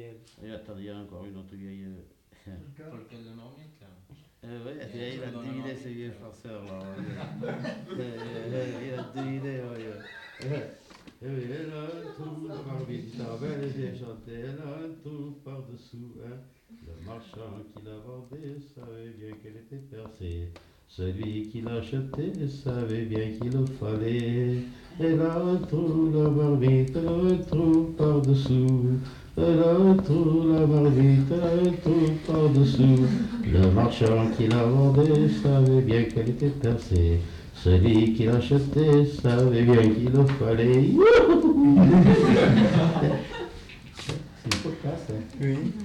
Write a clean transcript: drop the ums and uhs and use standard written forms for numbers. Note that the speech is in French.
vieille. Et attendez, il y a encore une autre vieille. Pour lequel le marmite là. Oui, il a deviné ces vieux farceurs là. Il a deviné, oui. Elle a un trou, la marmite, la belle vieille chantée, elle a un trou par-dessous. Le marchand qui l'a vendée savait bien qu'elle était percée. Celui qui l'a achetée savait bien qu'il le fallait. Elle a un trou, la marmite, elle a un trou par-dessous. Elle a un trou, la marmite, elle a un trou par-dessous. Le marchand qui la vendait savait bien qu'elle était percée. Celui qui l'achetait savait bien qu'il le fallait. C'est une podcast, hein. Oui.